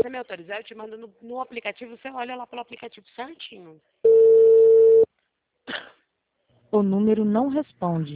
você me autorizar, eu te mando no aplicativo, você olha lá pelo aplicativo certinho. O número não responde.